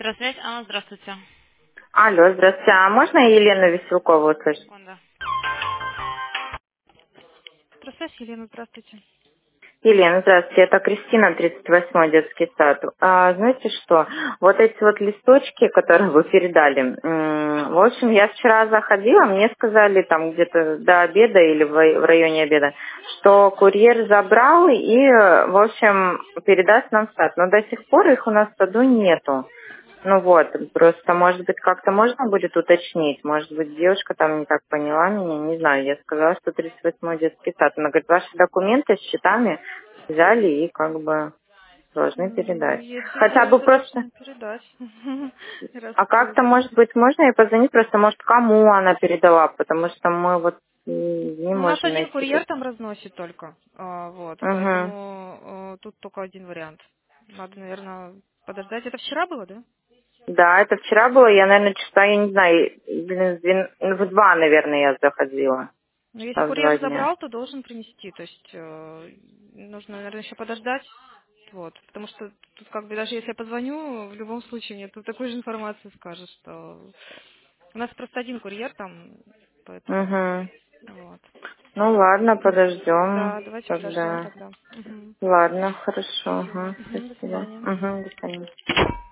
Электросвязь. Анна, здравствуйте. Алло, здравствуйте. А можно Елену Веселкову услышать? Секунда. Электросвязь, Елена, здравствуйте. Елена, здравствуйте. Это Кристина, 38-й детский сад. Знаете что? Вот эти вот листочки, которые вы передали, в общем, я вчера заходила, мне сказали там где-то до обеда или в районе обеда, что курьер забрал и, в общем, передаст нам в сад. Но до сих пор их у нас в саду нету. Ну вот, просто, может быть, как-то можно будет уточнить. Может быть, девушка там не так поняла меня, не знаю. Я сказала, что 38-й детский сад. Она говорит, ваши документы с счетами взяли и как бы должны Ну, передать. если Хотя бы взяли, просто... должны передать. Раз А как-то, привезли. может быть, можно ей позвонить, просто, может, кому она передала, потому что мы вот не Ну, у нас можем один найти. курьер там разносит только. Вот, Угу. поэтому тут только один вариант. Надо, наверное, подождать. Это вчера было, да? Да, это вчера было, я, наверное, часа, я не знаю, в 2, наверное, я заходила. Но если Часа в курьер 2 дня. забрал, то должен принести. То есть нужно, наверное, еще подождать. Вот, потому что тут как бы даже если я позвоню, в любом случае мне тут такой же информации скажет, что у нас просто один курьер там, поэтому Угу. вот. Ну ладно, подождем Да, давайте подождем тогда. тогда. Мгм. Ладно, хорошо. Все. Ага, Мгм, до спасибо. свидания. Угу, до свидания.